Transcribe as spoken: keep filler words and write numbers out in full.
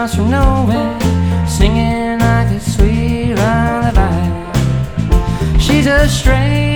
comes from nowhere, singing like a sweet lullaby. She's a stranger